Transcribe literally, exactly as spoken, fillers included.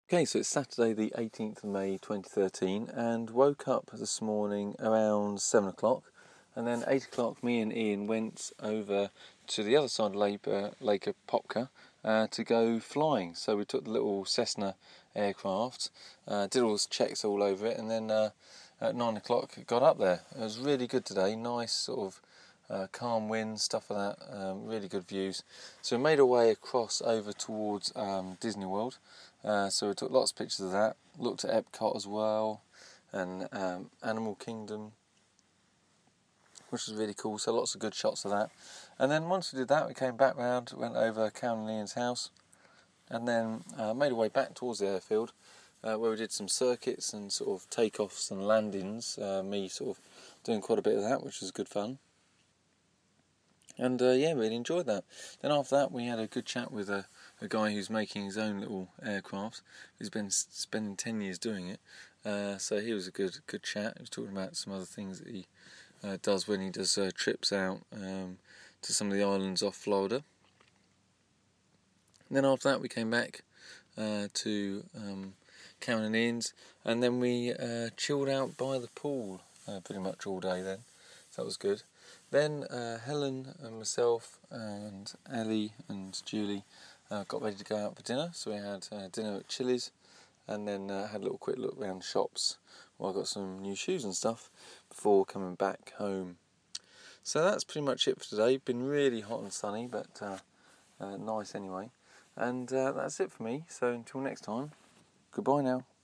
Okay, so it's Saturday the eighteenth of May twenty thirteen, and woke up this morning around seven o'clock, and then eight o'clock me and Ian went over to the other side of Lake, uh, Lake Apopka uh, to go flying. So we took the little Cessna aircraft, uh, did all the checks all over it, and then uh, at nine o'clock got up there. It was really good today, nice sort of uh, calm winds, stuff like that, um, really good views. So we made our way across over towards um, Disney World. Uh, so we took lots of pictures of that, looked at Epcot as well, and um, Animal Kingdom, which was really cool, so lots of good shots of that. And then once we did that, we came back round, went over Karen and Ian's house, and then uh, made our way back towards the airfield, uh, where we did some circuits and sort of takeoffs and landings, uh, me sort of doing quite a bit of that, which was good fun. And uh, yeah, really enjoyed that. Then after that, we had a good chat with a, a guy who's making his own little aircraft. He's been spending ten years doing it. Uh, so he was a good good chat. He was talking about some other things that he uh, does when he does uh, trips out um, to some of the islands off Florida. And then after that, we came back uh, to um, Karen and Ian's, and then we uh, chilled out by the pool uh, pretty much all day then. So that was good. Then uh, Helen and myself and Ellie and Julie uh, got ready to go out for dinner. So we had uh, dinner at Chili's, and then uh, had a little quick look around shops while I got some new shoes and stuff before coming back home. So that's pretty much it for today. Been really hot and sunny, but uh, uh, nice anyway. And uh, that's it for me. So until next time, goodbye now.